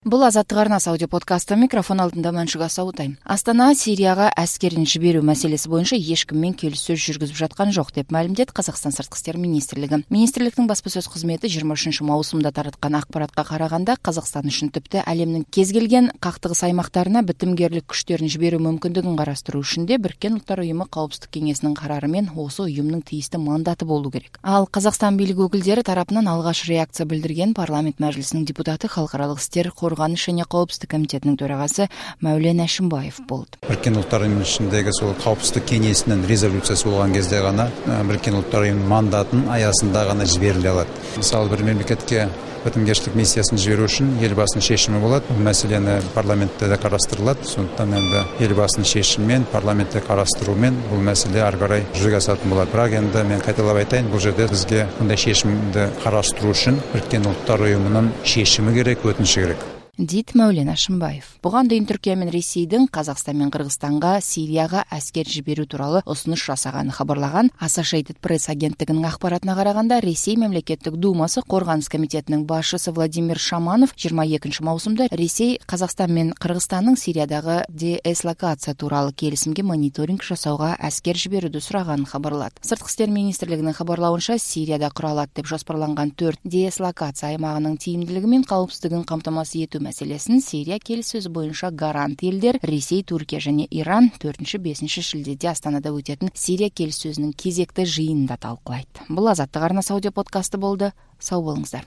Бул Азаттык арнасы аудио подкасты. Микрофон алдында Маншуга Саутайм. Астана Сирияга аскерин жиберүү маселеси боюнча эч ким менен келиссөз жүргүзүп жаткан жок деп маалимдеді Казакстан Сырткы иштер министрлиги. Министрликтин баспасөз кызмети 23 маусумда тараткан акпаратка караганда Казакстан үчүн типти әлемдин кез келген кактыгыс аймактарына битимгерлик күчтөрүн жиберүү мүмкүндүгүн караштыруу үчүн Бириккен Улуттар уюму Коопсуздук кеңесинин карары менен осы уюмдун тийиштүү мандаты болуу керек. Ал Казакстан бийлиги өкүлдөрү тарапынан алгач реакция билдирген парламент мажлисинин депутаты Халкаралык иштер Коргонуш және Коопсуздук комитетинин төрагасы Мәулен Әшимбаев болду. Бириккен Улуттар уюмунун ичиндеги сол Коопсуздук кеңесинин резолюциясы болгон кезде гана Бириккен Улуттар уюмунун мандатын аясында гана жибериле алат. Мисалы бир мемлекетке бітімгершілік миссиясын жіберу үшін елбасының шешімі болады. Бұл мәселені парламентте де қарастырылады. Сондықтан енді елбасының шешімімен, парламентте қарастырумен бұл мәселе ары қарай жүзеге асатын болады. Бірақ енді мен қайталап айтайын, бұл жерде бізге бұндай шешімді қарастыру үшін Біріккен Ұлттар ұйымының шешімі керек, өтініші керек. Дейт Мәулен Әшимбаев. Буган дейин Түркия менен Ресейдин Казакстан менен Кыргызстанга Сирияга аскер жиберүү тууралуу усунуш жасаганы кабарлаган Associated Press агенттигинин акпаратына караганда, Ресей мемлекеттик думасы Коргонуш комитетинин башчысы Владимир Шаманов 22 маусумда Ресей Казакстан менен Кыргызстандын Сириядагы деэслокация тууралуу келисимге мониторинг жасауга аскер жиберүүдү сураганын кабарлады. Сырткы иштер министрлигинин кабарлауынча, Сирияда куралат деп жоспарланган 4 деэслокация аймагынын тийимдүүлүгү менен калыпсыздыгын камтамасыз этүү маселесин Сирия келиссөзү боюнча гарант элдер Ресей, Түркия және Иран 4-5 шилдеде Астанада өтетін Сирия келиссөзүнүн кезекти жыйынында талкуулайт. Бул Азаттык арнасы аудио подкасты болду. Сау болуңуздар.